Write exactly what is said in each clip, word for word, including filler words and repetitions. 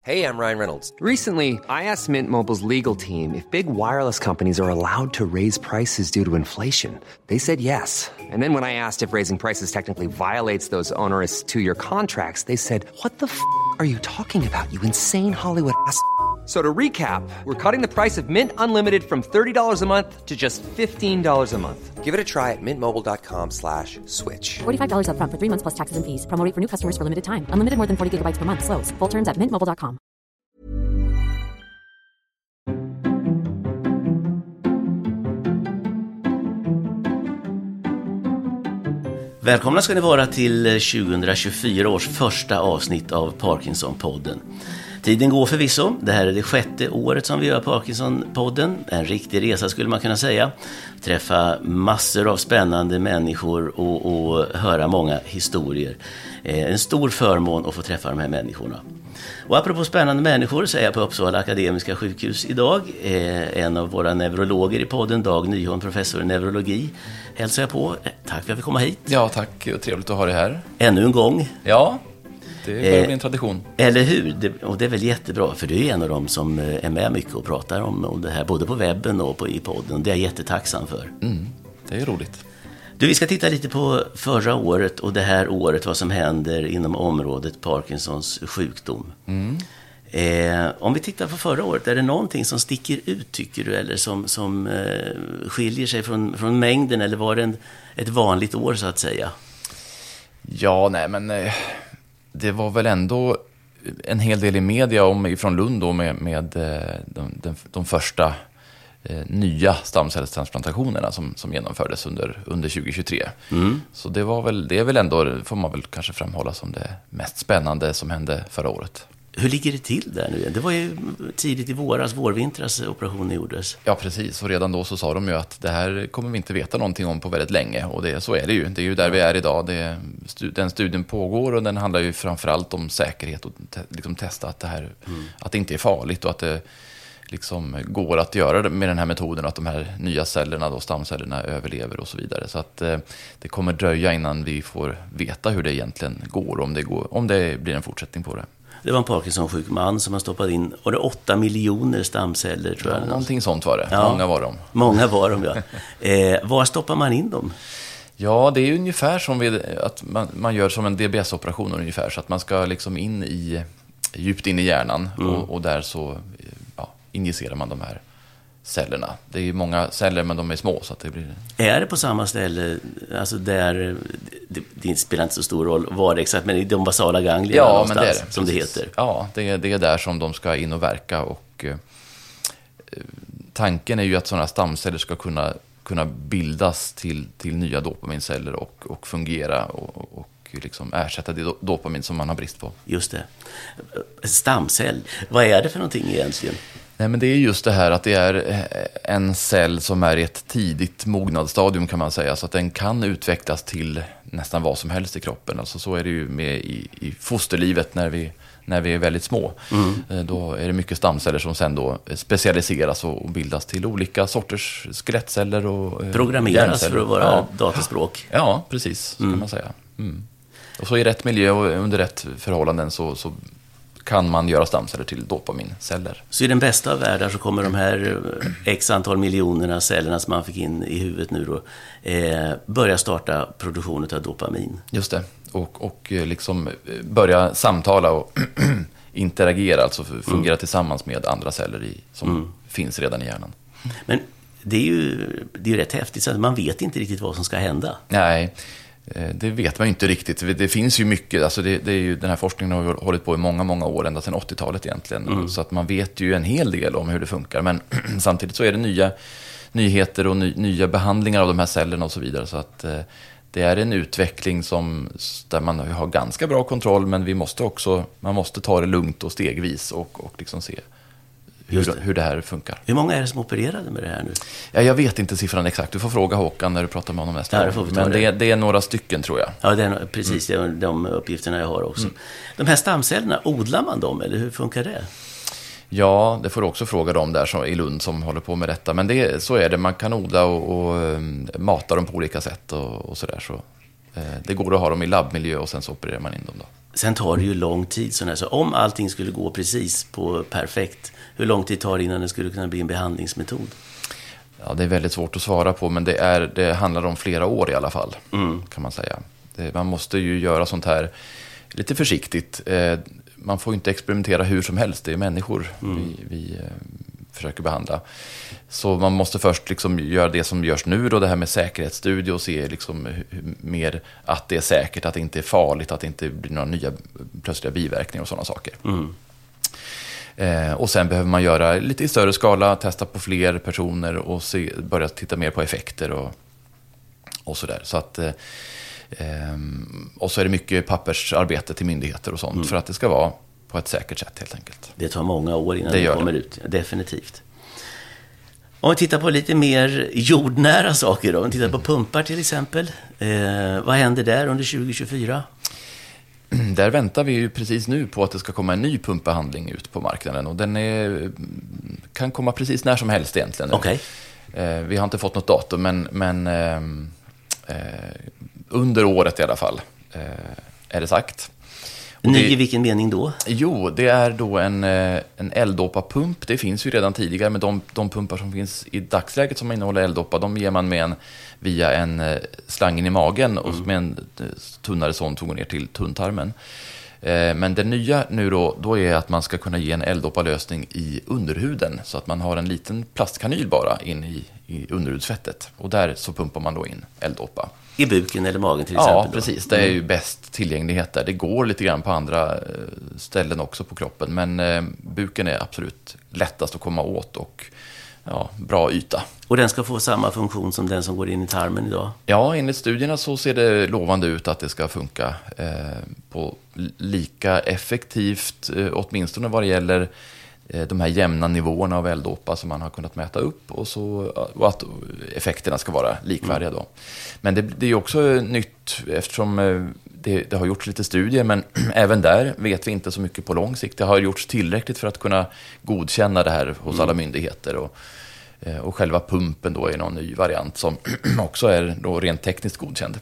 Hey, I'm Ryan Reynolds. Recently, I asked Mint Mobile's legal team if big wireless companies are allowed to raise prices due to inflation. They said yes. And then when I asked if raising prices technically violates those onerous two-year contracts, they said, "What the f*** are you talking about, you insane Hollywood ass?" So to recap, we're cutting the price of Mint Unlimited from thirty dollars a month to just fifteen dollars a month. Give it a try at mintmobile.com slash switch. forty-five dollars up front for three months plus taxes and fees. Promo rate for new customers for limited time. Unlimited more than forty gigabytes per month. Slows full terms at mint mobile dot com. Välkomna ska ni vara till tjugohundratjugofyra års första avsnitt av Parkinson-podden. Tiden går förvisso. Det här är det sjätte året som vi gör Parkinson-podden. En riktig resa skulle man kunna säga. Träffa massor av spännande människor och, och höra många historier. Eh, en stor förmån att få träffa de här människorna. Och apropå spännande människor så är jag på Uppsala Akademiska sjukhus idag. Eh, en av våra neurologer i podden, Dag Nyholm, professor i neurologi, hälsar jag på. Eh, tack för att jag fick komma hit. Ja, tack. Trevligt att ha dig här. Ännu en gång. Ja, det börjar bli en tradition. Eller hur? Det, och det är väl jättebra, för du är en av dem som är med mycket och pratar om, om det här, både på webben och på, i podden. Det är jag jättetacksam för. Mm, det är roligt. Du, vi ska titta lite på förra året och det här året, vad som händer inom området Parkinsons sjukdom. Mm. Eh, om vi tittar på förra året, är det någonting som sticker ut, tycker du, eller som, som eh, skiljer sig från, från mängden, eller var det en, ett vanligt år så att säga? Ja, nej, men eh, det var väl ändå en hel del i media om, från Lund då, med, med eh, de, de, de första eh, nya stamcellstransplantationerna som, som genomfördes under, under tjugohundratjugotre. Mm. Så det var väl, det är väl ändå, får man väl kanske framhålla som det mest spännande som hände förra året. Hur ligger det till där nu? Det var ju tidigt i våras, vårvintras operationen gjordes. Ja, precis. Och redan då så sa de ju att det här kommer vi inte veta någonting om på väldigt länge. Och det, så är det ju. Det är ju där vi är idag. Det, den studien pågår och den handlar ju framförallt om säkerhet och te, liksom testa att det här mm. att det inte är farligt och att det liksom går att göra det med den här metoden, att de här nya cellerna, då, stamcellerna, överlever och så vidare. Så att eh, det kommer dröja innan vi får veta hur det egentligen går, om det, går, om det blir en fortsättning på det. Det var en Parkinson-sjuk man som har stoppat in, och det är åtta miljoner stamceller, tror jag. Ja, någonting sånt var det. Ja. Många var de. Många var de, ja. Eh, var stoppar man in dem? Ja, det är ju ungefär som vi, att man, man gör som en D B S-operation ungefär, så att man ska liksom in i, djupt in i hjärnan mm. och, och där så ja, injicerar man de här cellerna. Det är ju många celler, men de är små, så att det blir... Är det på samma ställe, alltså där, det, det spelar inte så stor roll var det exakt, men i de basala ganglierna ja, någonstans, men det är det, som precis. Det heter. Ja, det är, det är där som de ska in och verka, och eh, tanken är ju att sådana stamceller ska kunna, kunna bildas till, till nya dopaminceller och, och fungera och, och liksom ersätta det dopamin som man har brist på. Just det. Stamcell, vad är det för någonting egentligen? Nej, men det är just det här att det är en cell som är i ett tidigt mognadsstadium, kan man säga, så att den kan utvecklas till nästan vad som helst i kroppen. Alltså så är det ju med i, i fosterlivet när vi, när vi är väldigt små. Mm. Då är det mycket stamceller som sen då specialiseras och bildas till olika sorters skelettceller och programmeras för att vara ja. dataspråk. Ja, precis, så mm. kan man säga. Mm. Och så i rätt miljö och under rätt förhållanden så, så kan man göra stamceller till dopaminceller. Så i den bästa av världar så kommer de här x antal miljonerna cellerna som man fick in i huvudet nu då eh, börja starta produktionen av dopamin. Just det. Och, och liksom börja samtala och interagera, alltså fungera mm. tillsammans med andra celler i, som mm. finns redan i hjärnan. Men det är ju, det är ju rätt häftigt, så att man vet inte riktigt vad som ska hända. Nej, det vet man ju inte riktigt. Det finns ju mycket, alltså det, det är ju, den här forskningen har hållit på i många, många år, ända sedan åttiotalet egentligen. Mm. Så att man vet ju en hel del om hur det funkar. Men samtidigt så är det nya nyheter och ny, nya behandlingar av de här cellerna och så vidare. Så att eh, det är en utveckling som, där man har ganska bra kontroll, men vi måste också, man måste ta det lugnt och stegvis och, och liksom se hur det. hur det här funkar. Hur många är det som opererade med det här nu? Ja, jag vet inte siffran exakt. Du får fråga Håkan när du pratar med honom nästa ja, gång. Men det. Det, det är några stycken, tror jag. Ja, det är, precis. Mm. Det är de uppgifterna jag har också. Mm. De här stamcellerna, odlar man dem eller hur funkar det? Ja, det får du också fråga dem där som, i Lund som håller på med detta. Men det, så är det. Man kan odla och, och um, mata dem på olika sätt och, och sådär. Så, eh, det går att ha dem i labbmiljö och sen så opererar man in dem då. Sen tar det ju lång tid. Så, så om allting skulle gå precis på perfekt, hur lång tid tar det innan det skulle kunna bli en behandlingsmetod? Ja, det är väldigt svårt att svara på, men det, är, det handlar om flera år i alla fall, mm. kan man säga. Det, man måste ju göra sånt här lite försiktigt. Eh, man får inte experimentera hur som helst, det är människor mm. vi, vi eh, försöker behandla. Så man måste först liksom göra det som görs nu då, det här med säkerhetsstudie och se liksom hur, hur, mer att det är säkert, att det inte är farligt, att det inte blir några nya plötsliga biverkningar och sådana saker. Mm. Eh, och sen behöver man göra lite i större skala, testa på fler personer och se, börja titta mer på effekter och, och sådär. Så att, eh, och så är det mycket pappersarbete till myndigheter och sånt mm. för att det ska vara på ett säkert sätt helt enkelt. Det tar många år innan det, det kommer det. ut, definitivt. Om vi tittar på lite mer jordnära saker då, om vi tittar på pumpar till exempel. Eh, vad händer där under tjugo tjugofyra? Där väntar vi ju precis nu på att det ska komma en ny pumpbehandling ut på marknaden. Och den är, kan komma precis när som helst egentligen. Okay. Eh, vi har inte fått något datum, men, men eh, eh, under året i alla fall eh, är det sagt. Och ny det, i vilken mening då? Jo, det är då en, en L-dopa-pump. Det finns ju redan tidigare, men de, de pumpar som finns i dagsläget som innehåller L-dopa, de ger man med en, via en slangen i magen och mm. med en tunnare sån som går ner till tunntarmen. Eh, men det nya nu då, då är att man ska kunna ge en L-dopa-lösning i underhuden, så att man har en liten plastkanyl bara in i, i underhudsfettet. Och där så pumpar man då in L-dopa. I buken eller magen till exempel? Ja, precis. Det är ju bäst tillgänglighet där. Det går lite grann på andra ställen också på kroppen. Men eh, buken är absolut lättast att komma åt och ja, bra yta. Och den ska få samma funktion som den som går in i tarmen idag? Ja, enligt studierna så ser det lovande ut att det ska funka eh, på lika effektivt, eh, åtminstone vad det gäller de här jämna nivåerna av L-dopa som man har kunnat mäta upp, och, så, och att effekterna ska vara likvärdiga då. Men det, det är också nytt eftersom det, det har gjorts lite studier, men även där vet vi inte så mycket på lång sikt. Det har gjorts tillräckligt för att kunna godkänna det här hos alla myndigheter, och, och själva pumpen då är någon ny variant som också är då rent tekniskt godkänd.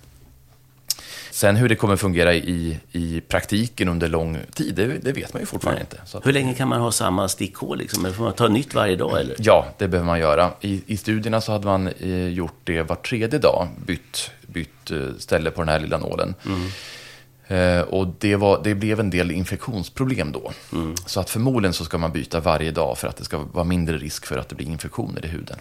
Sen hur det kommer fungera i, i praktiken under lång tid, det, det vet man ju fortfarande Nej. inte. Så att, hur länge kan man ha samma stickhål? Liksom? Eller får man ta nytt varje dag? Eller? Ja, det behöver man göra. I, i studierna så hade man eh, gjort det var tredje dag, bytt, bytt eh, ställe på den här lilla nålen. Mm. Eh, och det, var, det blev en del infektionsproblem då. Mm. Så att förmodligen så ska man byta varje dag för att det ska vara mindre risk för att det blir infektioner i huden.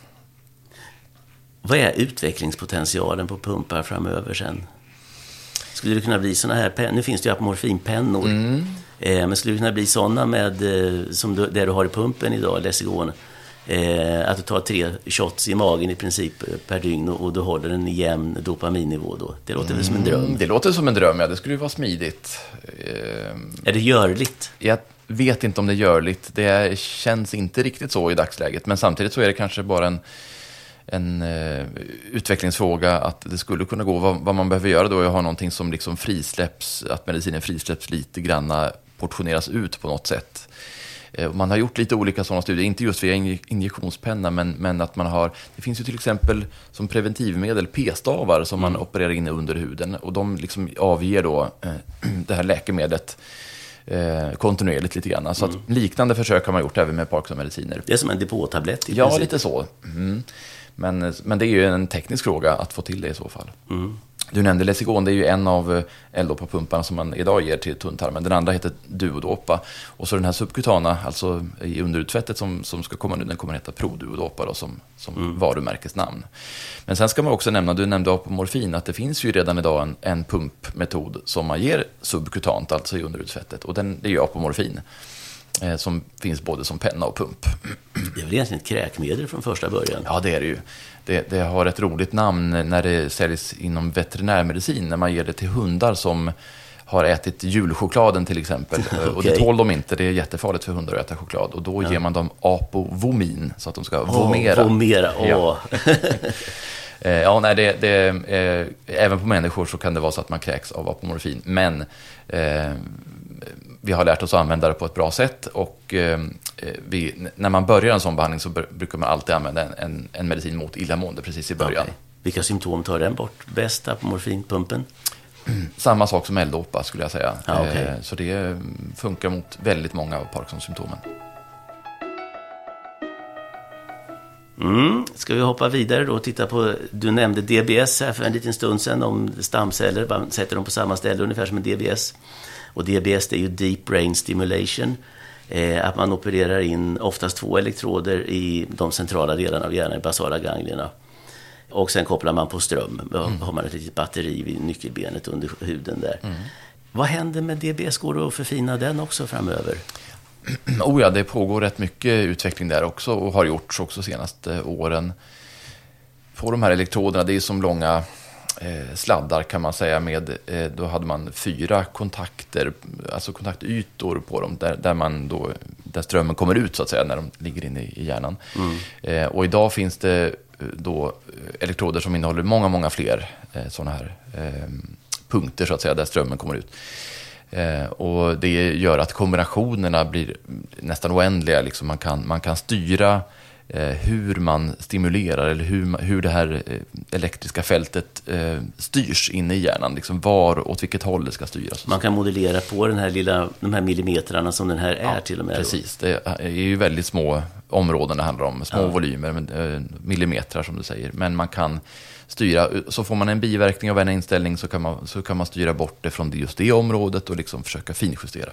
Vad är utvecklingspotentialen på pumpar framöver sen? Skulle det kunna bli såna här pennor? Nu finns det ju apomorfinpennor. Mm. Eh, men skulle det kunna bli såna med, eh, som du, där du har i pumpen idag, Lessigon, eh, att du tar tre shots i magen i princip per dygn och, och du håller en jämn dopaminnivå då? Det låter mm. väl som en dröm? Det låter som en dröm, ja. Det skulle ju vara smidigt. Eh, är det görligt? Jag vet inte om det är görligt. Det känns inte riktigt så i dagsläget. Men samtidigt så är det kanske bara en en uh, utvecklingsfråga att det skulle kunna gå. Vad, vad man behöver göra då är att ha någonting som liksom frisläpps, att medicinen frisläpps lite granna, portioneras ut på något sätt. Uh, man har gjort lite olika sådana studier, inte just via injektionspenna, men, men att man har, det finns ju till exempel som preventivmedel p-stavar som mm. man opererar in under huden, och de liksom avger då uh, det här läkemedlet Eh, kontinuerligt lite grann. Så att mm. liknande försök har man gjort även med Parkinson-mediciner. Det är som en depåtablett i Ja, princip. lite så. Mm. Men, men det är ju en teknisk fråga att få till det i så fall. Mm. Du nämnde Lessigon, det är ju en av L-dopa-pumparna som man idag ger till tunntarmen. Den andra heter Duodopa. Och så den här subkutana, alltså i underutfettet som, som ska komma nu, den kommer att heta Produodopa då, som, som mm. varumärkesnamn. Men sen ska man också nämna, du nämnde apomorfin, att det finns ju redan idag en, en pumpmetod som man ger subkutant, alltså i underutfettet. Och den, det är ju apomorfin, eh, som finns både som penna och pump. Det är väl egentligen ett kräkmedel från första början? Ja, det är det ju. Det, det har ett roligt namn när det säljs inom veterinärmedicin, när man ger det till hundar som har ätit julchokladen till exempel. Okay. Och det tål de inte, det är jättefarligt för hundar att äta choklad. Och då ja. ger man dem apovomin, så att de ska oh, vomera. Vomera, åh. Oh. Ja. ja, nej, det, det, eh, även på människor så kan det vara så att man kräks av apomorfin. Men eh, vi har lärt oss att använda det på ett bra sätt, och eh, vi, när man börjar en sån behandling så brukar man alltid använda en, en, en medicin mot illamående precis i början. Okay. Vilka symptom tar den bort bäst, apomorfinpumpen? samma sak som L-dopa skulle jag säga. Ja, okay. eh, så det funkar mot väldigt många av Parkinson-symptomen. Mm. Ska vi hoppa vidare då och titta på, du nämnde D B S här för en liten stund sedan om stamceller, man sätter dem på samma ställe ungefär som en D B S. Och D B S det är ju Deep Brain Stimulation, eh, att man opererar in oftast två elektroder i de centrala delarna av hjärnan, i basala ganglierna. Och sen kopplar man på ström, då mm. har man ett litet batteri vid nyckelbenet under huden där. Mm. Vad händer med D B S? Går det att förfina den också framöver? Oh ja, det pågår rätt mycket utveckling där också och har gjorts också senaste åren. På de här elektroderna, det är som långa eh, sladdar kan man säga med, eh, då hade man fyra kontakter, alltså kontaktytor på dem där, där, man då, där strömmen kommer ut så att säga när de ligger inne i, i hjärnan. Mm. Eh, och idag finns det då elektroder som innehåller många, många fler eh, sådana här eh, punkter så att säga där strömmen kommer ut. Eh, och det gör att kombinationerna blir nästan oändliga. Liksom man, kan, man kan styra eh, hur man stimulerar eller hur, hur det här eh, elektriska fältet eh, styrs inne i hjärnan. Liksom var, åt vilket håll det ska styras. Man kan modellera på den här lilla, de här millimetrarna som den här är ja, till och med. Precis, det är ju väldigt små områden det handlar om. Små ja. volymer, eh, millimeter som du säger. Men man kan styra, så får man en biverkning av en inställning så kan man, så kan man styra bort det från just det området och liksom försöka finjustera.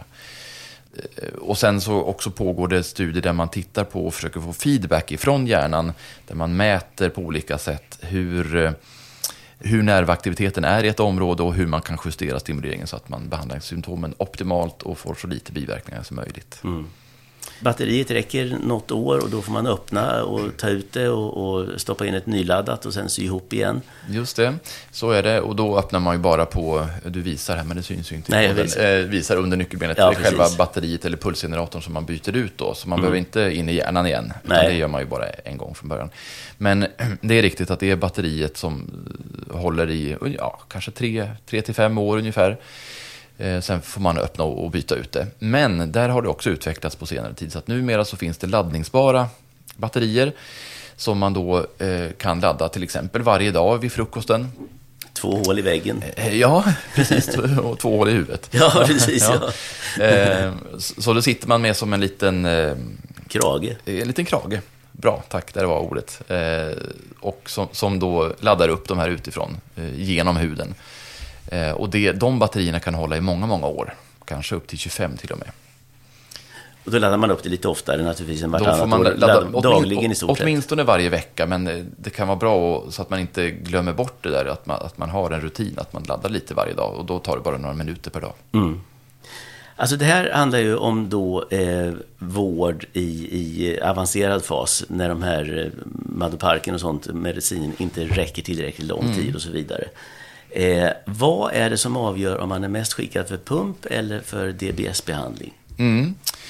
Och sen så också pågår det studier där man tittar på och försöker få feedback ifrån hjärnan där man mäter på olika sätt hur, hur nervaktiviteten är i ett område och hur man kan justera stimuleringen så att man behandlar symptomen optimalt och får så lite biverkningar som möjligt. Mm. Batteriet räcker något år och då får man öppna och ta ut det och, och stoppa in ett nyladdat och sen sy ihop igen. Just det, så är det. Och då öppnar man ju bara på, du visar här men det syns ju inte. Nej, den, visar. Eh, visar under nyckelbenet ja, själva batteriet eller pulsgeneratorn som man byter ut då. Så man mm. behöver inte in i hjärnan igen. Utan det gör man ju bara en gång från början. Men det är riktigt att det är batteriet som håller i ja, kanske tre, tre till fem år ungefär. Sen får man öppna och byta ut det. Men där har det också utvecklats på senare tid. Så att numera så finns det laddningsbara batterier som man då eh, kan ladda till exempel varje dag vid frukosten. Två hål i väggen. Ja, precis. Och två hål i huvudet. Ja, precis. Ja. Ja. Eh, så då sitter man med som en liten... Eh, krage. En liten krage. Bra, tack. Där var ordet. Eh, och som, som då laddar upp de här utifrån eh, genom huden. Eh, och det, de batterierna kan hålla i många, många år. Kanske upp till tjugofem till och med. Och då laddar man upp det lite oftare naturligtvis än vartannat då får man år. Ladda, ladda, dagligen i stort sett. Åtminstone varje vecka, men det kan vara bra så att man inte glömmer bort det där. Att man, att man har en rutin, att man laddar lite varje dag. Och då tar det bara några minuter per dag. Mm. Alltså det här handlar ju om då eh, vård i, i avancerad fas. När de här eh, Madoparken och sånt, medicin inte räcker tillräckligt lång tid mm. och så vidare. Eh, vad är det som avgör om man är mest skickad för pump eller för D B S-behandling? Mm.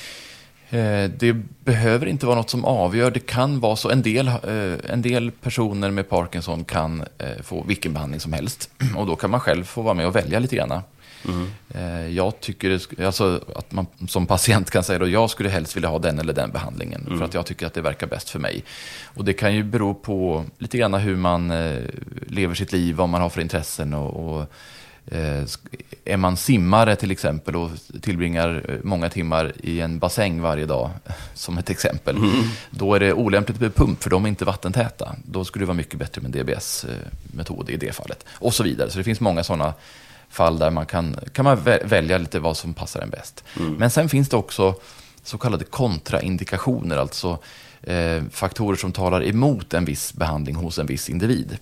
Eh, det behöver inte vara något som avgör. Det kan vara så. En del, eh, en del personer med Parkinson kan eh, få vilken behandling som helst. Och då kan man själv få vara med och välja lite grann. Mm. Eh, jag tycker det, alltså, att man som patient kan säga att jag skulle helst vilja ha den eller den behandlingen. Mm. För att jag tycker att det verkar bäst för mig. Och det kan ju bero på lite grann hur man eh, lever sitt liv, vad man har för intressen och, och eh, är man simmare till exempel och tillbringar många timmar i en bassäng varje dag som ett exempel, mm. då är det olämpligt med pump för de är inte vattentäta. Då skulle det vara mycket bättre med D B S-metod i det fallet och så vidare. Så det finns många sådana fall där man kan, kan man välja lite vad som passar en bäst. Mm. Men sen finns det också så kallade kontraindikationer, alltså eh, faktorer som talar emot en viss behandling hos en viss individ.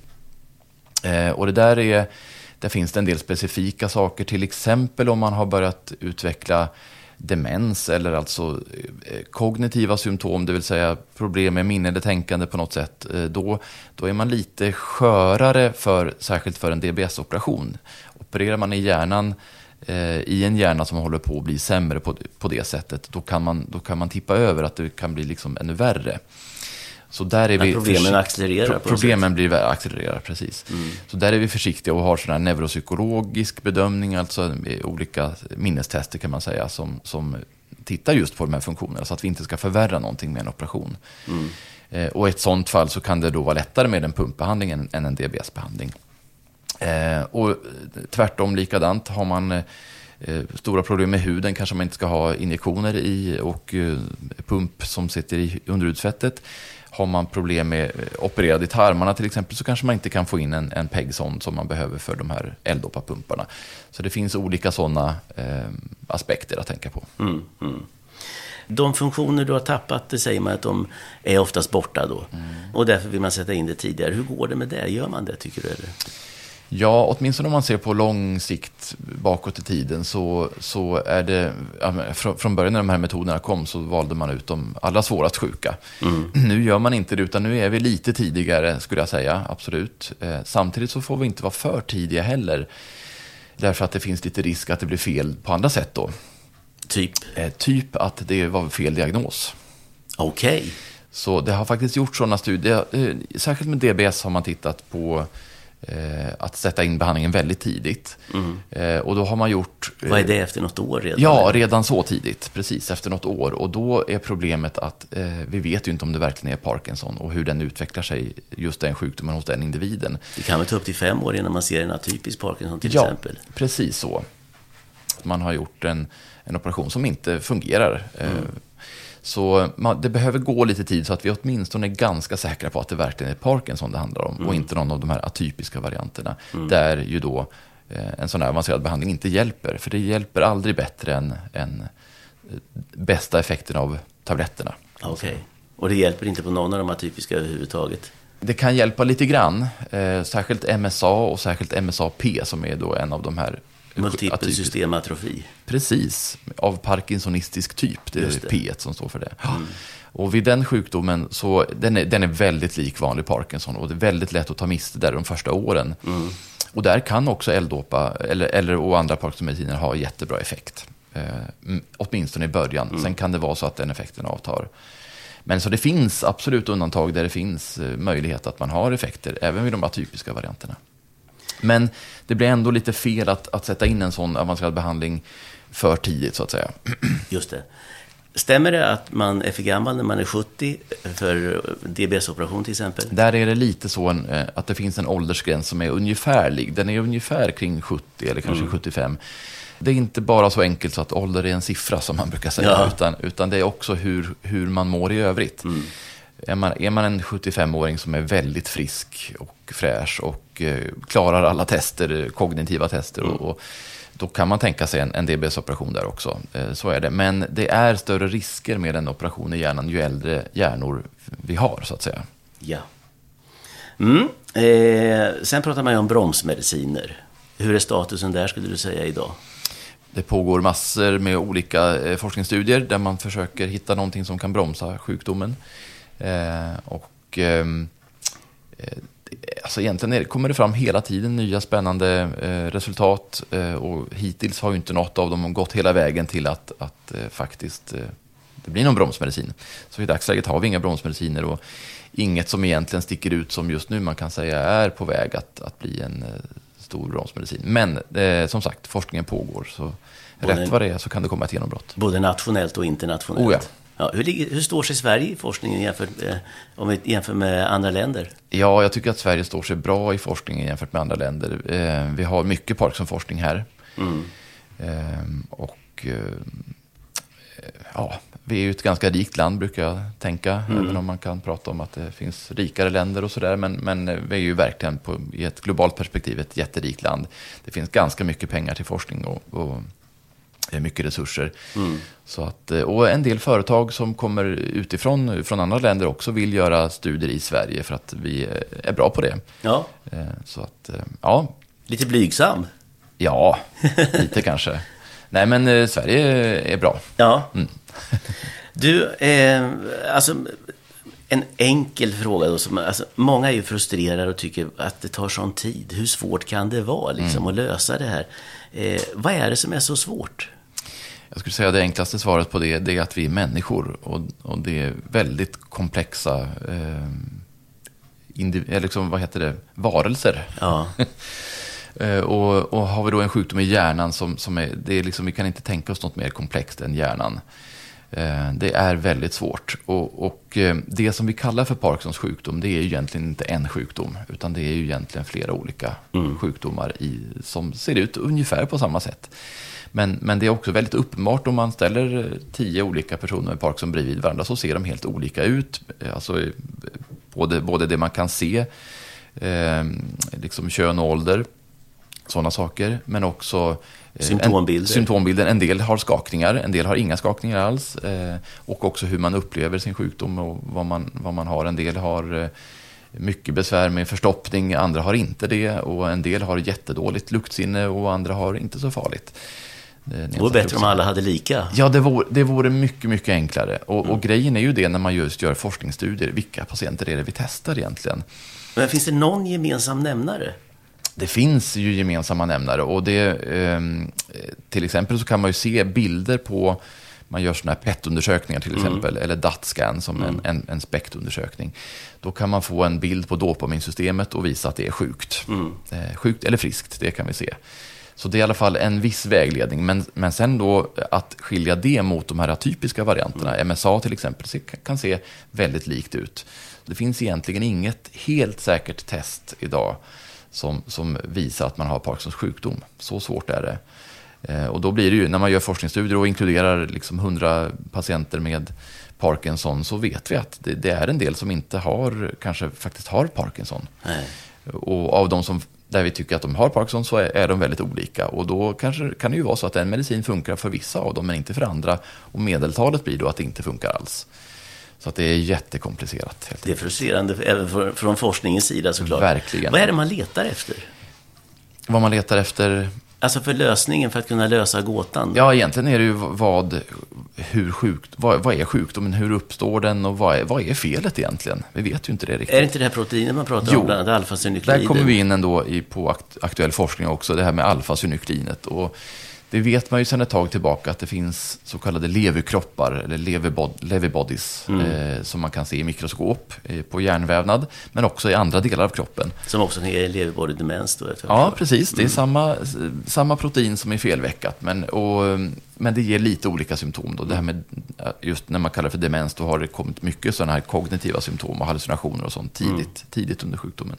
Eh, och det där är, där finns det en del specifika saker, till exempel om man har börjat utveckla demens eller alltså eh, kognitiva symptom, det vill säga problem med minne eller tänkande på något sätt, eh, då, då är man lite skörare för, särskilt för en D B S-operation. Opererar man i hjärnan, eh, i en hjärna som håller på att bli sämre på, på det sättet, då kan, man, då kan man tippa över att det kan bli liksom ännu värre. Så där är vi problemen försikt- accelererar. Pro- problemen blir accelererar, precis. Mm. Så där är vi försiktiga och har sån här neuropsykologisk bedömning, alltså olika minnestester kan man säga, som, som tittar just på de här funktionerna så att vi inte ska förvärra någonting med en operation. Mm. Eh, och i ett sånt fall så kan det då vara lättare med en pumpbehandling än, än en D B S-behandling. Eh, och tvärtom likadant, har man eh, stora problem med huden kanske man inte ska ha injektioner i och eh, pump som sitter i underhudsfettet. Har man problem med opererad i tarmarna till exempel, så kanske man inte kan få in en, en PEG-sond som man behöver för de här L-Dopa-pumparna. Så det finns olika sådana eh, aspekter att tänka på. Mm, mm. De funktioner du har tappat, det säger man att de är oftast borta då. Mm. Och därför vill man sätta in det tidigare. Hur går det med det? Gör man det, tycker du? Eller? Ja, åtminstone om man ser på lång sikt bakåt i tiden så, så är det, från, från början när de här metoderna kom så valde man ut de allra svårast sjuka. Mm. Nu gör man inte det, utan nu är vi lite tidigare skulle jag säga, absolut. Eh, samtidigt så får vi inte vara för tidiga heller, därför att det finns lite risk att det blir fel på andra sätt då. Typ? Eh, typ att det var fel diagnos. Okej. Okay. Så det har faktiskt gjort sådana studier, eh, särskilt med D B S har man tittat på att sätta in behandlingen väldigt tidigt. Mm. Eh, och då har man gjort... Eh, Vad är det, efter något år redan? Ja, redan så tidigt. Precis, efter något år. Och då är problemet att eh, vi vet ju inte om det verkligen är Parkinson och hur den utvecklar sig, just den sjukdomen hos den individen. Det kan väl ta upp till fem år innan man ser en atypisk Parkinson till ja, exempel. Ja, precis så. Man har gjort en, en operation som inte fungerar. Mm. Eh, Så man, det behöver gå lite tid så att vi åtminstone är ganska säkra på att det verkligen är Parkinson det handlar om. Mm. Och inte någon av de här atypiska varianterna. Mm. Där ju då eh, en sån här avancerad behandling inte hjälper. För det hjälper aldrig bättre än, än bästa effekten av tabletterna. Okej. Okay. Och det hjälper inte på någon av de atypiska överhuvudtaget? Det kan hjälpa lite grann. Eh, särskilt M S A och särskilt M S A P som är då en av de här... Multipel systematrofi. Precis, av parkinsonistisk typ. Det är det. P ett som står för det. Mm. Och vid den sjukdomen så den är, den är väldigt lik vanlig Parkinson och det är väldigt lätt att ta miste där de första åren. Mm. Och där kan också L-Dopa eller, eller och andra Parkinson-mediciner ha jättebra effekt. Eh, åtminstone i början. Mm. Sen kan det vara så att den effekten avtar. Men så det finns absolut undantag där det finns möjlighet att man har effekter även vid de atypiska varianterna. Men det blir ändå lite fel att, att sätta in en sån avancerad behandling för tidigt så att säga. Just det. Stämmer det att man är för gammal när man är sjuttio för D B S-operation till exempel? Där är det lite så en, att det finns en åldersgräns som är ungefärlig. Den är ungefär kring sjuttio eller kanske mm. sjuttiofem. Det är inte bara så enkelt så att ålder är en siffra som man brukar säga. Ja. Utan, utan det är också hur, hur man mår i övrigt. Mm. Är man, är man en sjuttiofemåring som är väldigt frisk och fräsch och eh, klarar alla tester, kognitiva tester mm. och, och då kan man tänka sig en, en D B S-operation där också. Eh, så är det. Men det är större risker med en operation i hjärnan ju äldre hjärnor vi har så att säga. Ja. Mm. Eh, sen pratar man ju om bromsmediciner. Hur är statusen där skulle du säga idag? Det pågår massor med olika eh, forskningsstudier där man försöker hitta någonting som kan bromsa sjukdomen. Eh, och eh, alltså egentligen är, kommer det fram hela tiden nya spännande eh, resultat eh, och hittills har ju inte något av dem gått hela vägen till att, att eh, faktiskt eh, det blir någon bromsmedicin. Så i dagsläget har vi inga bromsmediciner och inget som egentligen sticker ut som just nu man kan säga är på väg att, att bli en eh, stor bromsmedicin. Men eh, som sagt, forskningen pågår så både, rätt vad det är så kan det komma ett genombrott. Både nationellt och internationellt. Oh ja. Ja, hur, hur står sig Sverige i forskningen jämfört, eh, om vi jämför med andra länder? Ja, jag tycker att Sverige står sig bra i forskningen jämfört med andra länder. Eh, vi har mycket Parkinson-forskning här. Mm. Eh, och eh, ja, vi är ju ett ganska rikt land brukar jag tänka. Mm. Även om man kan prata om att det finns rikare länder och sådär. Men, men vi är ju verkligen på, i ett globalt perspektiv ett jätterikt land. Det finns ganska mycket pengar till forskning och... och mycket resurser. Mm. Så att, och en del företag som kommer utifrån från andra länder också vill göra studier i Sverige för att vi är bra på det. Ja. Så att, ja. Lite blygsam. Ja, lite kanske. Nej, men Sverige är bra. Ja. Mm. Du, eh, alltså en enkel fråga då. Som, alltså, många är ju frustrerade och tycker att det tar sån tid. Hur svårt kan det vara liksom, mm. att lösa det här? Eh, vad är det som är så svårt? Jag skulle säga att det enklaste svaret på det, det är att vi är människor. Och, och det är väldigt komplexa eh, indiv- liksom, vad heter det? varelser. Ja. eh, och, och har vi då en sjukdom i hjärnan som, som är, det är liksom, vi kan inte tänka oss något mer komplext än hjärnan. Det är väldigt svårt. Och, och det som vi kallar för Parkinsons sjukdom, det är ju egentligen inte en sjukdom, utan det är ju egentligen flera olika mm. sjukdomar i, som ser ut ungefär på samma sätt. Men, men det är också väldigt uppenbart om man ställer tio olika personer med Parkinson bredvid varandra, så ser de helt olika ut. Alltså både, både det man kan se, eh, liksom kön och ålder, sådana saker, men också symptombilder. En, symptombilden. En del har skakningar, en del har inga skakningar alls. Eh, och också hur man upplever sin sjukdom och vad man, vad man har. En del har eh, mycket besvär med förstoppning, andra har inte det. Och en del har jättedåligt luktsinne och andra har inte så farligt. Det vore bättre om alla hade lika. Ja, det vore, det vore mycket, mycket enklare. Och, mm. och grejen är ju det när man just gör forskningsstudier. Vilka patienter är det vi testar egentligen? Men finns det någon gemensam nämnare? Det finns ju gemensamma nämnare. Och det, eh, till exempel så kan man ju se bilder på, man gör sådana här P E T-undersökningar till exempel, mm. eller D A T-scan som mm. en, en, en spektundersökning. Då kan man få en bild på dopaminsystemet och visa att det är sjukt. Mm. Eh, sjukt eller friskt, det kan vi se. Så det är i alla fall en viss vägledning. Men, men sen då att skilja det mot de här atypiska varianterna. Mm. M S A till exempel kan se väldigt likt ut. Det finns egentligen inget helt säkert test idag som, som visar att man har Parkinsons sjukdom. Så svårt är det. Eh, och då blir det ju, när man gör forskningsstudier och inkluderar liksom hundra patienter med Parkinson, så vet vi att det, det är en del som inte har, kanske faktiskt har Parkinson. Nej. Och av de som där vi tycker att de har Parkinson så är, är de väldigt olika. Och då kanske, kan det ju vara så att en medicin funkar för vissa av dem men inte för andra. Och medeltalet blir då att det inte funkar alls. Så att det är jättekomplicerat. Helt det är frustrerande även för, från forskningens sida såklart. Verkligen. Vad är det man letar efter? Vad man letar efter? Alltså för lösningen, för att kunna lösa gåtan. Ja, egentligen är det ju vad, hur sjukt, vad, vad är sjukdomen, hur uppstår den och vad är, vad är felet egentligen? Vi vet ju inte det riktigt. Är det inte det här proteinet man pratar jo, om, bland annat alfa-synukleiden? Där kommer vi in ändå i, på akt, aktuell forskning också, det här med alfa-synukleinet. Och det vet man ju sedan ett tag tillbaka att det finns så kallade leverkroppar eller leverbodies mm. eh, som man kan se i mikroskop eh, på hjärnvävnad, men också i andra delar av kroppen. Som också är leverbody-demens då? Ja, precis. Det är mm. samma, samma protein som är felveckat, men, och, men det ger lite olika symptom. Då. Det här med, just när man kallar det för demens, då har det kommit mycket sådana här kognitiva symptom och hallucinationer och sånt tidigt, mm. tidigt under sjukdomen.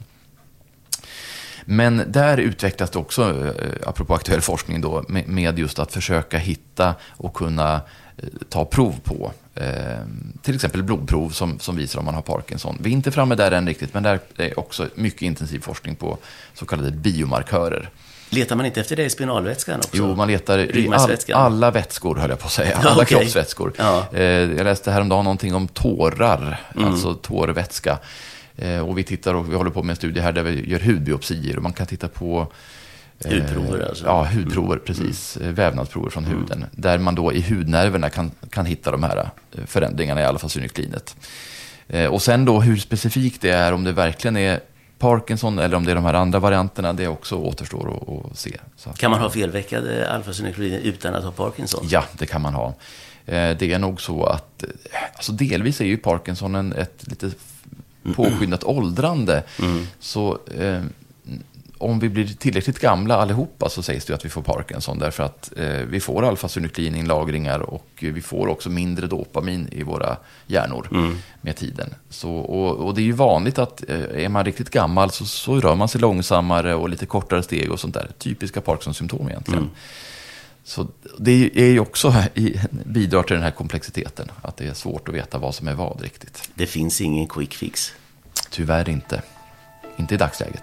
Men där utvecklas det också, apropå aktuell forskning då, med just att försöka hitta och kunna ta prov på. Till exempel blodprov som, som visar om man har Parkinson. Vi är inte framme där än riktigt, men där är också mycket intensiv forskning på så kallade biomarkörer. Letar man inte efter det i spinalvätskan också? Jo, man letar i all, alla vätskor, höll jag på att säga. Alla okay. kroppsvätskor. Ja. Jag läste häromdagen någonting om tårar, mm. alltså tårvätska. Och vi tittar och vi håller på med en studie här där vi gör hudbiopsier och man kan titta på hudprover alltså. Ja, hudprover, precis. Mm. Vävnadsprover från mm. huden. Där man då i hudnerverna kan, kan hitta de här förändringarna i alfa-synukleinet. Och sen då hur specifikt det är, om det verkligen är Parkinson eller om det är de här andra varianterna, det också återstår att, att se. Så. Kan man ha felveckade alfa-synuklein utan att ha Parkinson? Ja, det kan man ha. Det är nog så att, alltså delvis är ju Parkinson en, ett lite påskyndat åldrande. Mm. Så eh, om vi blir tillräckligt gamla allihopa så sägs det att vi får Parkinson därför att eh, vi får alfa-synukleininlagringar och vi får också mindre dopamin i våra hjärnor mm. med tiden. Så, och, och det är ju vanligt att eh, är man riktigt gammal så, så rör man sig långsammare och lite kortare steg och sånt där. Typiska Parkinson-symptom egentligen. Mm. Så det är ju också i, bidrar till den här komplexiteten. Att det är svårt att veta vad som är vad riktigt. Det finns ingen quick fix. Tyvärr inte. Inte i dagsläget.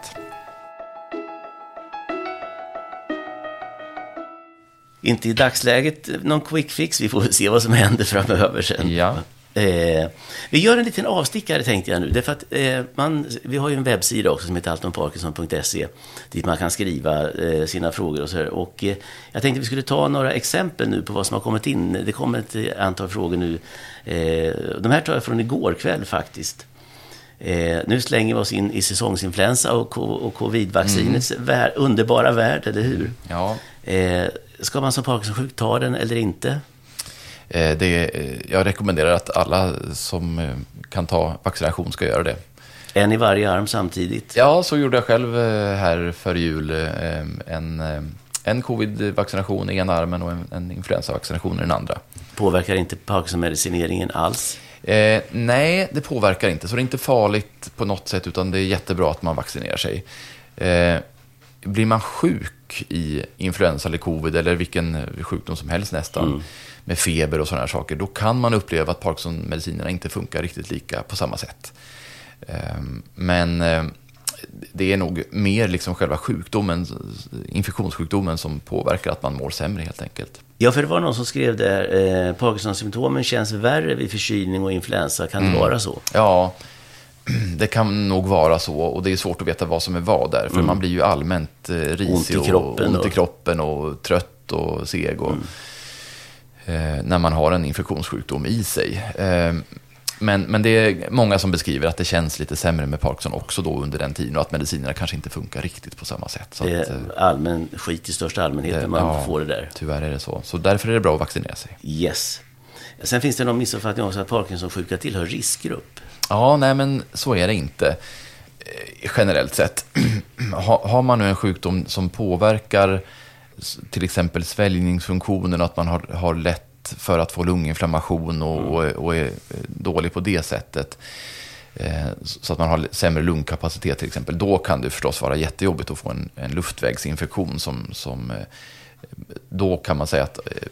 Inte i dagsläget någon quick fix. Vi får se vad som händer framöver sen. Ja. Eh, vi gör en liten avstickare tänkte jag nu. Därför att eh, man, vi har ju en webbsida också som heter allt om parkinson punkt se dit man kan skriva eh, sina frågor och så här. Och eh, jag tänkte vi skulle ta några exempel nu på vad som har kommit in. Det kommer ett antal frågor nu. Eh, de här tar jag från igår kväll faktiskt. Eh, nu slänger vi oss in i säsongsinfluensa och, och covid-vaccinets mm. vär, underbara värld, eller hur? Ja. Eh, ska man som Parkinson-sjuk ta den eller inte? Det, jag rekommenderar att alla som kan ta vaccination ska göra det. En i varje arm samtidigt? Ja, så gjorde jag själv här för jul en en covid-vaccination i ena armen och en, en influensavaccination i den andra. Påverkar inte Parkinson-medicineringen alls? Eh, nej, det påverkar inte. Så det är inte farligt på något sätt, utan det är jättebra att man vaccinerar sig. Eh, blir man sjuk i influensa eller covid eller vilken sjukdom som helst nästan, mm. med feber och sådana här saker, då kan man uppleva att Parkinson-medicinerna inte funkar riktigt lika på samma sätt. Eh, men eh, det är nog mer liksom själva sjukdomen, infektionssjukdomen, som påverkar att man mår sämre helt enkelt. Ja, för det var någon som skrev där, eh, Parkinson-symptomen känns värre vid förkylning och influensa. Kan det mm. vara så? Ja, det kan nog vara så, och det är svårt att veta vad som är vad där, för mm. man blir ju allmänt eh, risig ont i kroppen, och ont i kroppen och trött och seg och, mm. eh, när man har en infektionssjukdom i sig. Eh, men, men det är många som beskriver att det känns lite sämre med Parkinson också då under den tiden, och att medicinerna kanske inte funkar riktigt på samma sätt. Så det är att, allmän skit i största allmänhet när man ja, får det där. Tyvärr är det så. Så därför är det bra att vaccinera sig. Yes. Sen finns det någon missuppfattning också att Parkinson-sjuka tillhör riskgrupp. Ja, nej, men så är det inte generellt sett. Har man nu en sjukdom som påverkar till exempel sväljningsfunktionen, att man har, har lätt för att få lunginflammation och, mm. och, och är dålig på det sättet, eh, så att man har sämre lungkapacitet till exempel, då kan det förstås vara jättejobbigt att få en, en luftvägsinfektion som, som eh, då kan man säga att, eh,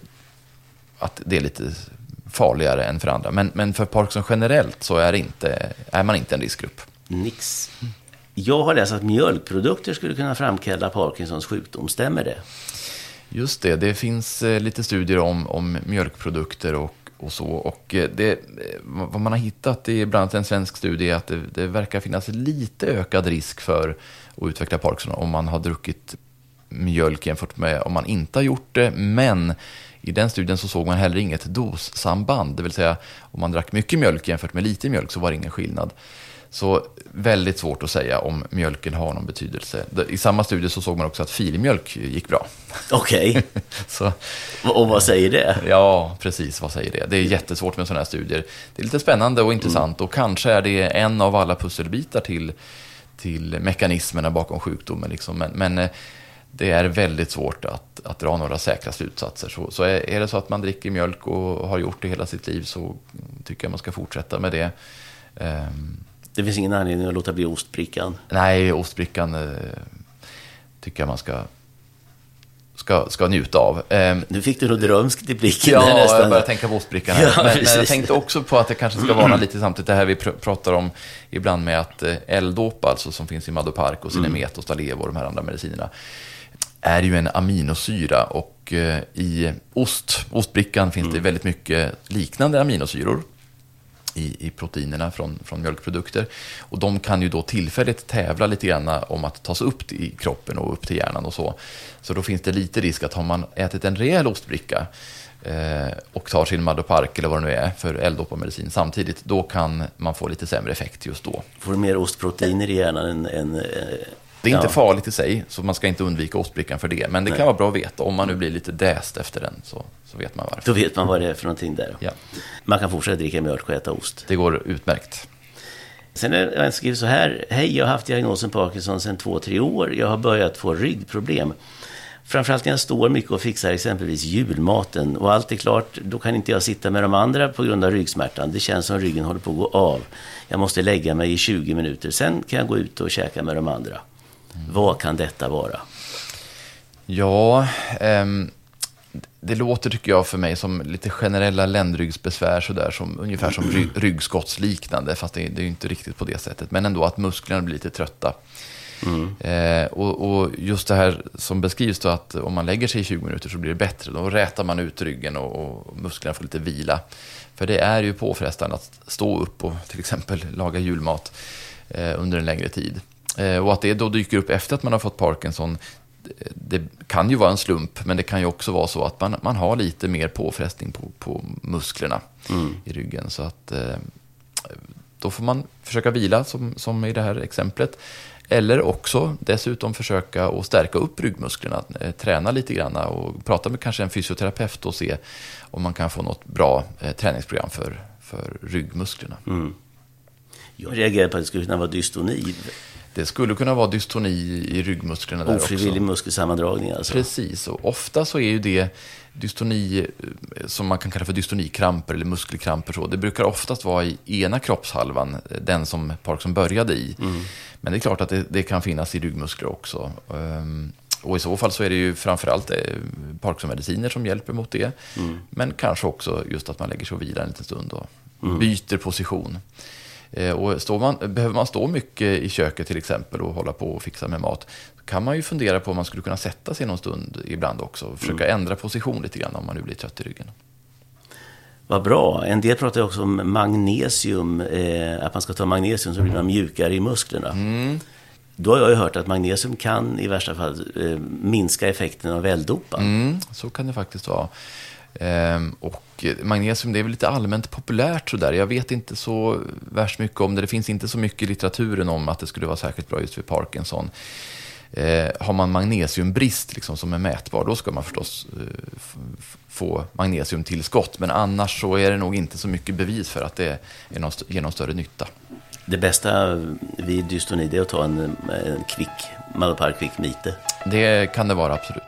att det är lite farligare än för andra. Men, men för Parkinson generellt så är, inte, är man inte en riskgrupp. Nix. Jag har läst att mjölkprodukter skulle kunna framkalla Parkinsons sjukdom. Stämmer det? Just det, det finns eh, lite studier om, om mjölkprodukter och, och så. Och eh, det, vad man har hittat i bland annat en svensk studie är att det, det verkar finnas lite ökad risk för att utveckla Parkinson om man har druckit mjölk jämfört med om man inte har gjort det. Men i den studien så såg man heller inget dossamband. Det vill säga, om man drack mycket mjölk jämfört med lite mjölk så var det ingen skillnad. Så väldigt svårt att säga om mjölken har någon betydelse. I samma studie så såg man också att filmjölk gick bra. Okej. Okay. Och vad säger det? Ja, precis, vad säger det? Det är jättesvårt med sådana här studier. Det är lite spännande och intressant, mm. och kanske är det en av alla pusselbitar till, till mekanismerna bakom sjukdomen. Liksom. Men, men det är väldigt svårt att, att dra några säkra slutsatser. Så, så är, är det så att man dricker mjölk och har gjort det hela sitt liv, så tycker jag man ska fortsätta med det. Um, Det finns ingen anledning att låta bli ostbrickan. Nej, ostbrickan eh, tycker jag man ska, ska, ska njuta av. Eh, nu fick du nog drömskt i blicken. Ja, nästan. Jag började tänka på ostbrickan här. Ja, men, men jag tänkte också på att det kanske ska vara lite samtidigt. Det här vi pr- pratar om ibland med att eh, L-dopa, alltså som finns i Madopark och Cinemet och Stalevo och de här andra medicinerna, är ju en aminosyra. Och eh, i ost, ostbrickan finns mm. det väldigt mycket liknande aminosyror I, i proteinerna från, från mjölkprodukter. Och de kan ju då tillfälligt tävla lite grann om att tas upp i kroppen och upp till hjärnan och så. Så då finns det lite risk att har man ätit en rejäl ostbricka eh, och tar sin Madopark eller vad det nu är för L-dopamedicin samtidigt, då kan man få lite sämre effekt just då. Får du mer ostproteiner i hjärnan än... än eh, det är ja. inte farligt i sig, så man ska inte undvika ostbrickan för det. Men det Nej. kan vara bra att veta. Om man nu blir lite däst efter den, så, så vet man varför. Då vet man vad det är för någonting där. Ja. Man kan fortsätta dricka mjölk och äta ost. Det går utmärkt. Sen är jag skrivit så här. Hej, jag har haft diagnosen Parkinson sedan två, tre år. Jag har börjat få ryggproblem. Framförallt när jag står mycket och fixar exempelvis julmaten. Och allt är klart, då kan inte jag sitta med de andra på grund av ryggsmärtan. Det känns som ryggen håller på att gå av. Jag måste lägga mig i tjugo minuter. Sen kan jag gå ut och käka med de andra. Mm. Vad kan detta vara? Ja, ehm, det låter tycker jag för mig som lite generella ländryggsbesvär sådär, som, ungefär som ry- ryggskottsliknande, fast det, det är ju inte riktigt på det sättet. Men ändå att musklerna blir lite trötta. Mm. Eh, och, och just det här som beskrivs då, att om man lägger sig i tjugo minuter så blir det bättre. Då rätar man ut ryggen och, och musklerna får lite vila. För det är ju påfrestande att stå upp och till exempel laga julmat eh, under en längre tid. Och att det då dyker upp efter att man har fått Parkinson, det kan ju vara en slump, men det kan ju också vara så att man, man har lite mer påfrestning på, på musklerna mm. i ryggen. Så att då får man försöka vila som, som i det här exemplet. Eller också dessutom försöka att stärka upp ryggmusklerna, träna lite grann och prata med kanske en fysioterapeut och se om man kan få något bra träningsprogram för, för ryggmusklerna. Mm. Jag reagerar på att det skulle kunna vara dystoni. Det skulle kunna vara dystoni i ryggmusklerna där också. Ofrivillig muskelsammandragning alltså. Precis, och ofta så är ju det dystoni som man kan kalla för dystonikramper eller muskelkramper. Så. Det brukar oftast vara i ena kroppshalvan, den som Parkinson började i. Mm. Men det är klart att det, det kan finnas i ryggmuskler också. Um, och i så fall så är det ju framförallt Parkinson-mediciner som hjälper mot det. Mm. Men kanske också just att man lägger sig och vilar en liten stund och mm. byter position. Och står man, behöver man stå mycket i köket till exempel och hålla på och fixa med mat, kan man ju fundera på om man skulle kunna sätta sig någon stund ibland också och försöka mm. ändra position lite grann om man nu blir trött i ryggen. Vad bra. En del pratar också om magnesium, eh, att man ska ta magnesium så blir man mjukare i musklerna. Mm. Då har jag ju hört att magnesium kan i värsta fall eh, minska effekten av L-dopa. Mm, så kan det faktiskt vara. Ehm, och magnesium, det är väl lite allmänt populärt så där. Jag vet inte så värst mycket om det. Det finns inte så mycket i litteraturen om att det skulle vara särskilt bra just för Parkinson. Ehm, har man magnesiumbrist liksom, som är mätbar, då ska man förstås uh, f- få magnesiumtillskott. Men annars så är det nog inte så mycket bevis för att det är någon st- ger någon större nytta. Det bästa vid dystoni är att ta en, en kvick, Malopar kvick mite. Det kan det vara, absolut.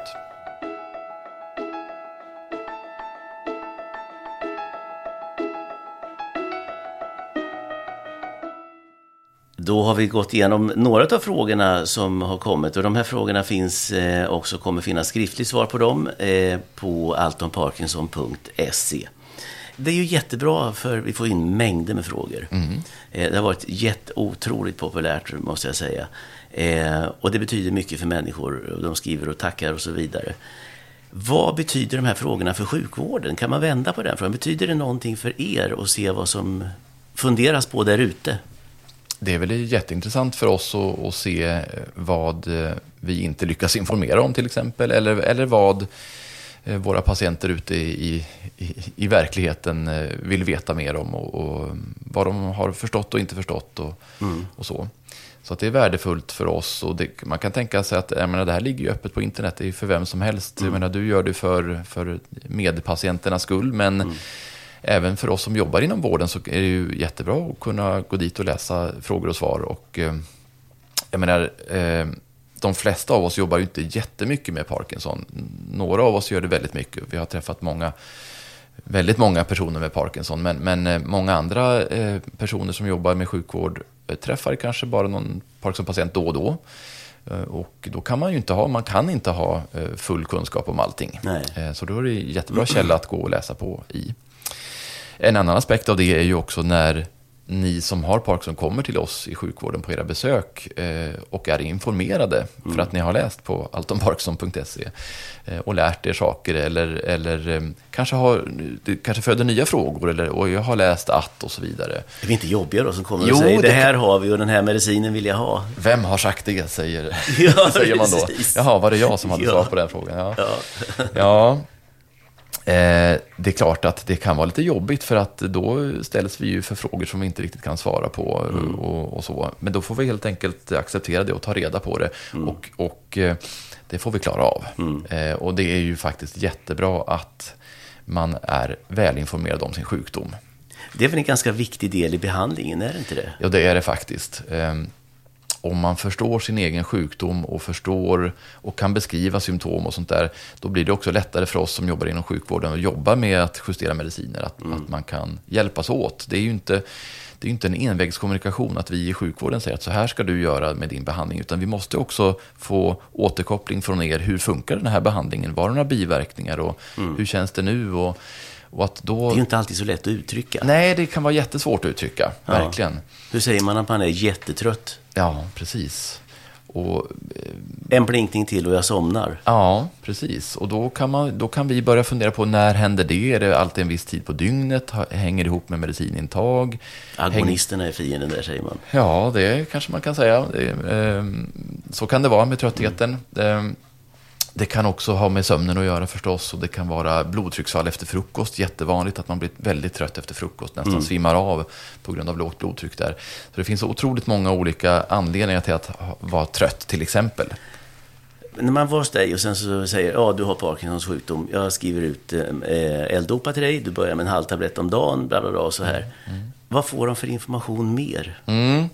Då har vi gått igenom några av frågorna som har kommit, och de här frågorna finns eh, också, kommer finnas skriftligt svar på dem eh, på altonparkinson punkt se. Det är ju jättebra för vi får in mängder med frågor. Mm. Eh, det har varit jätteotroligt populärt måste jag säga. Eh, och det betyder mycket för människor. De skriver och tackar och så vidare. Vad betyder de här frågorna för sjukvården? Kan man vända på den frågan? Betyder det någonting för er och se vad som funderas på där ute? Det är väl jätteintressant för oss att, att se vad vi inte lyckas informera om till exempel, eller, eller vad våra patienter ute i, i, i verkligheten vill veta mer om och, och vad de har förstått och inte förstått och, mm. och så. Så att det är värdefullt för oss, och det, man kan tänka sig att jag menar, det här ligger ju öppet på internet, det är för vem som helst. Mm. Jag menar, du gör det för, för medpatienternas skull, men mm. även för oss som jobbar inom vården så är det ju jättebra att kunna gå dit och läsa frågor och svar. Och eh, jag menar, eh, de flesta av oss jobbar ju inte jättemycket med Parkinson. Några av oss gör det väldigt mycket. Vi har träffat många, väldigt många personer med Parkinson. Men, men eh, många andra eh, personer som jobbar med sjukvård eh, träffar kanske bara någon Parkinson-patient då och då. Eh, och då kan man ju inte ha, man kan inte ha eh, full kunskap om allting. Eh, så då är det en jättebra källa att gå och läsa på i. En annan aspekt av det är ju också när ni som har Parkinson kommer till oss i sjukvården på era besök eh, och är informerade mm. för att ni har läst på altonparkinson punkt se eh, och lärt er saker eller, eller eh, kanske, har, kanske föder nya frågor eller och jag har läst att och så vidare. Det är inte jobbiga då som kommer jo, och säger det, det här har vi och den här medicinen vill jag ha. Vem har sagt det, säger, ja, säger man då. Jaha, var det jag som hade ja. svar på den frågan? Ja. ja. ja. Eh, det är klart att det kan vara lite jobbigt för att då ställs vi ju för frågor som vi inte riktigt kan svara på mm. och, och så. Men då får vi helt enkelt acceptera det och ta reda på det mm. och, och eh, det får vi klara av. Mm. Eh, och det är ju faktiskt jättebra att man är välinformerad om sin sjukdom. Det är väl en ganska viktig del i behandlingen, är det inte det? Ja, det är det faktiskt. Eh, Om man förstår sin egen sjukdom och förstår och kan beskriva symptom och sånt där, då blir det också lättare för oss som jobbar inom sjukvården att jobba med att justera mediciner, att, mm. att man kan hjälpas åt. Det är ju inte, det är inte en envägskommunikation att vi i sjukvården säger att så här ska du göra med din behandling, utan vi måste också få återkoppling från er. Hur funkar den här behandlingen? Var det några biverkningar och mm. hur känns det nu? Och, och att då... Det är ju inte alltid så lätt att uttrycka. Nej, det kan vara jättesvårt att uttrycka, ja. Verkligen. Hur säger man att man är jättetrött? Ja, precis. Och, en blinkning till och jag somnar. Ja, precis. Och då kan, man, då kan vi börja fundera på när händer det? Är det alltid en viss tid på dygnet? Hänger det ihop med medicinintag? Agonisterna är fienden där, säger man. Ja, det kanske man kan säga. Så kan det vara med tröttheten. Mm. Det kan också ha med sömnen att göra förstås, och det kan vara blodtrycksfall efter frukost. Jättevanligt att man blir väldigt trött efter frukost, nästan mm. svimmar av på grund av lågt blodtryck där. Så det finns så otroligt många olika anledningar till att vara trött till exempel. När man var hos dig och sen så säger ja, du har Parkinsons sjukdom, jag skriver ut eh, L-dopa till dig, du börjar med en halv tablett om dagen, bla bla bla och så här. Mm. vad får de för information mer? Mm.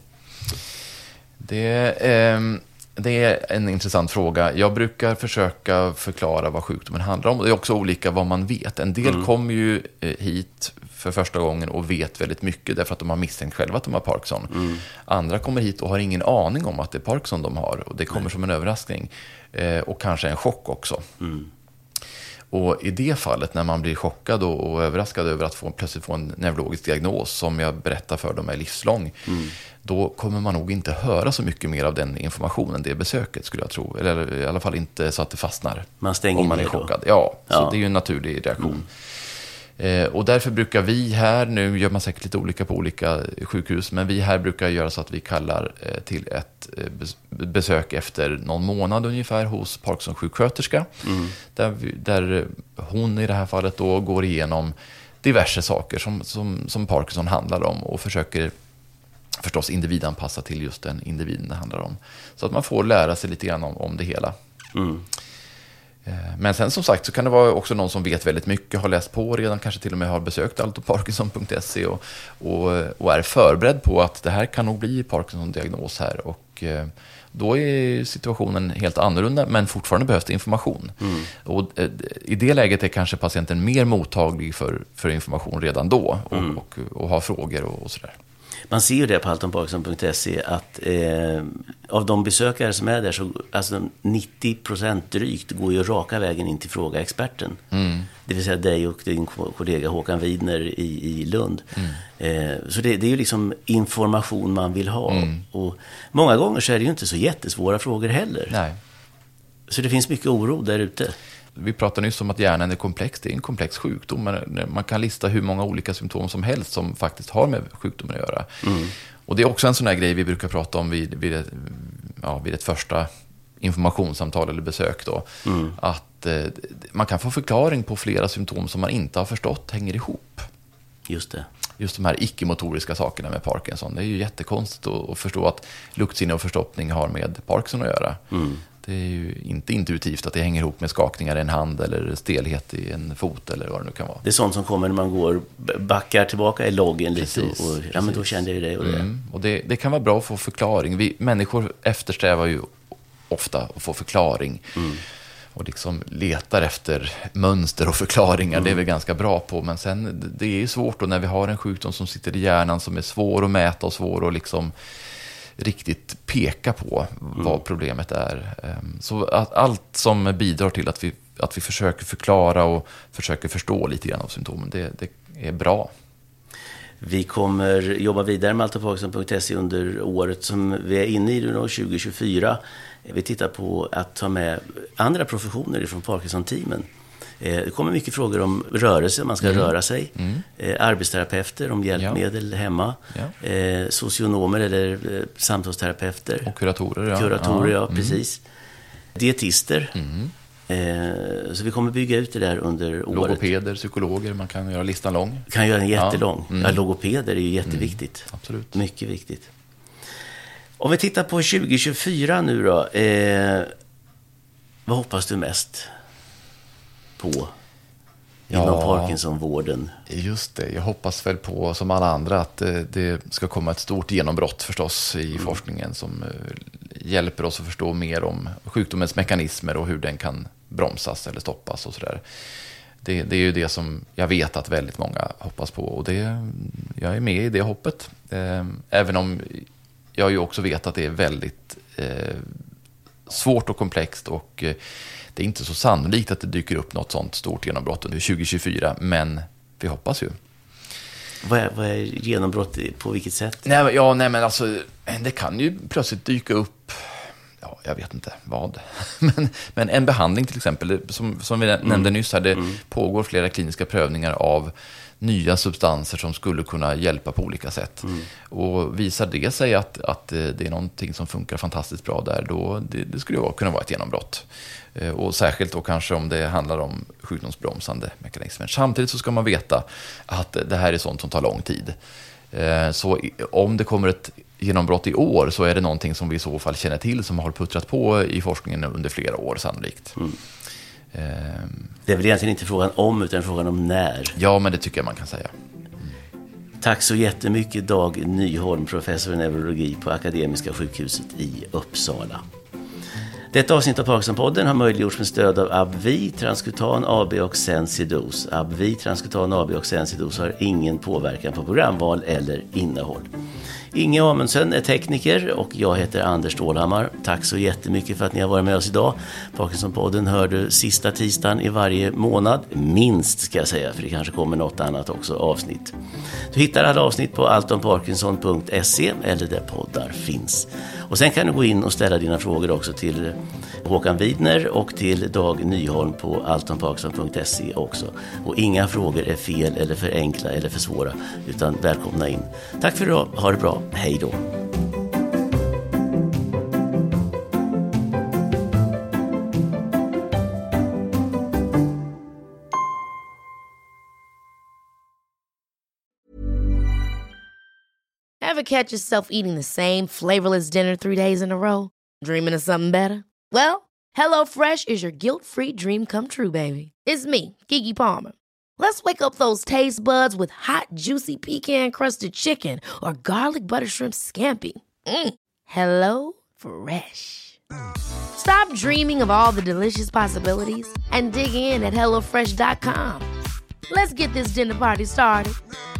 Det, eh, det är en intressant fråga. Jag brukar försöka förklara vad sjukdomen handlar om. Det är också olika vad man vet. En del mm. kommer ju hit för första gången och vet väldigt mycket därför att de har misstänkt själva att de har Parkinson. Mm. Andra kommer hit och har ingen aning om att det är Parkinson de har. Och det kommer Nej. som en överraskning. Eh, och kanske en chock också. Mm. Och i det fallet när man blir chockad och, och överraskad över att få, plötsligt få en neurologisk diagnos som jag berättar för dem är livslång, mm. då kommer man nog inte höra så mycket mer av den informationen, det besöket skulle jag tro. Eller i alla fall inte så att det fastnar. Man stänger om man är chockad. Ja, så ja. det är ju en naturlig reaktion. Mm. Eh, och därför brukar vi här, nu gör man säkert lite olika på olika sjukhus, men vi här brukar göra så att vi kallar eh, till ett eh, besök efter någon månad ungefär hos Parkinson-sjuksköterska. Mm. Där, vi, där hon i det här fallet då går igenom diverse saker som, som, som Parkinson handlar om och försöker förstås individanpassa till just den individen det handlar om. Så att man får lära sig lite grann om, om det hela. Mm. Men sen som sagt så kan det vara också någon som vet väldigt mycket, har läst på redan, kanske till och med har besökt altoparkinson punkt se och, och, och är förberedd på att det här kan nog bli Parkinson-diagnos här. Och då är situationen helt annorlunda, men fortfarande behövs det information. Mm. Och i det läget är kanske patienten mer mottaglig för, för information redan då och, mm. och, och, och har frågor och, och sådär. Man ser ju det på altoparkinson punkt se att eh, av de besökare som är där så alltså nittio procent drygt går ju raka vägen in till fråga experten. Mm. Det vill säga dig och din kollega Håkan Widner i, i Lund. Mm. Eh, så det, det är ju liksom information man vill ha. Mm. Och många gånger så är det ju inte så jättesvåra frågor heller. Nej. Så det finns mycket oro där ute. Vi pratade nyss om att hjärnan är komplex. Det är en komplex sjukdom. Man kan lista hur många olika symptom som helst som faktiskt har med sjukdomen att göra. Mm. Och det är också en sån här grej vi brukar prata om vid, vid, ett, ja, vid ett första informationssamtal eller besök. Då. Mm. Att eh, man kan få förklaring på flera symptom som man inte har förstått hänger ihop. Just det. Just de här icke-motoriska sakerna med Parkinson. Det är ju jättekonstigt att, att förstå att luktsinne och förstoppning har med Parkinson att göra. Mm. Det är ju inte intuitivt att det hänger ihop med skakningar i en hand eller stelhet i en fot eller vad det nu kan vara. Det är sånt som kommer när man går backar tillbaka i loggen lite. Precis, och, ja, men då kände jag det och det. Mm. Och det, det kan vara bra att få förklaring. Vi människor eftersträvar ju ofta att få förklaring. Mm. Och liksom letar efter mönster och förklaringar. Mm. Det är vi ganska bra på. Men sen, det är ju svårt då när vi har en sjukdom som sitter i hjärnan som är svår att mäta och svår att liksom riktigt peka på vad mm. problemet är. Så att allt som bidrar till att vi, att vi försöker förklara och försöker förstå lite grann av symptomen, det, det är bra. Vi kommer jobba vidare med altoparkinson punkt se under året som vi är inne i nu, tjugo tjugofyra. Vi tittar på att ta med andra professioner från Parkinson-teamen. Det kommer mycket frågor om rörelse, man ska mm. röra sig. Mm. Arbetsterapeuter om hjälpmedel ja. hemma. Ja. Eh, socionomer eller eh, samtalsterapeuter. Och kuratorer, ja. Kuratorer, ja, ja mm. precis. Dietister. Mm. Eh, så vi kommer bygga ut det där under året. Logopeder, psykologer, man kan göra listan lång. Kan göra en jättelång. Ja. Mm. Ja, logopeder är ju jätteviktigt. Mm. Absolut. Mycket viktigt. Om vi tittar på tjugo tjugofyra nu då. Eh, vad hoppas du mest på inom ja, Parkinson-vården? Just det, jag hoppas väl på som alla andra att det, det ska komma ett stort genombrott förstås i mm. forskningen som uh, hjälper oss att förstå mer om sjukdomens mekanismer och hur den kan bromsas eller stoppas och sådär. Det, det är ju det som jag vet att väldigt många hoppas på och det, jag är med i det hoppet. Eh, även om jag ju också vet att det är väldigt eh, svårt och komplext och eh, det är inte så sannolikt att det dyker upp något sånt stort genombrott under tjugo tjugofyra, men vi hoppas ju. Vad är, vad är genombrott på vilket sätt? Nej, ja, nej, men alltså, det kan ju plötsligt dyka upp, ja, jag vet inte vad, men, men en behandling till exempel, som, som vi nämnde mm. nyss här, det mm. pågår flera kliniska prövningar av nya substanser som skulle kunna hjälpa på olika sätt. Mm. Och visar det sig att, att det är någonting som funkar fantastiskt bra där, då det, det skulle ju kunna vara ett genombrott. Och särskilt då kanske om det handlar om sjukdomsbromsande mekanismer. Samtidigt så ska man veta att det här är sånt som tar lång tid. Så om det kommer ett genombrott i år så är det någonting som vi i så fall känner till som har puttrat på i forskningen under flera år sannolikt. Mm. Det är väl egentligen inte frågan om utan frågan om när. Ja, men det tycker jag man kan säga. Tack så jättemycket Dag Nyholm, professor i neurologi på Akademiska sjukhuset i Uppsala. Detta avsnitt av Parkinson-podden har möjliggjorts med stöd av Abvi, Transkutan A B och Sensidos. Abvi, Transkutan A B och Sensidos har ingen påverkan på programval eller innehåll. Inge Amundsen är tekniker och jag heter Anders Stålhammar. Tack så jättemycket för att ni har varit med oss idag. Parkinson-podden hör du sista tisdagen i varje månad. Minst ska jag säga, för det kanske kommer något annat också avsnitt. Du hittar alla avsnitt på altonparkinson punkt se eller där poddar finns. Och sen kan du gå in och ställa dina frågor också till Håkan Widner och till Dag Nyholm på altonparkinson punkt se också. Och inga frågor är fel eller för enkla eller för svåra, utan välkomna in. Tack för idag, ha det bra, hej då. Ever catch yourself eating the same flavorless dinner three days in a row? Dreaming of something better? Well, HelloFresh is your guilt-free dream come true, baby. It's me, Keke Palmer. Let's wake up those taste buds with hot, juicy pecan-crusted chicken or garlic butter shrimp scampi. Mm. Hello Fresh. Stop dreaming of all the delicious possibilities and dig in at hello fresh dot com. Let's get this dinner party started.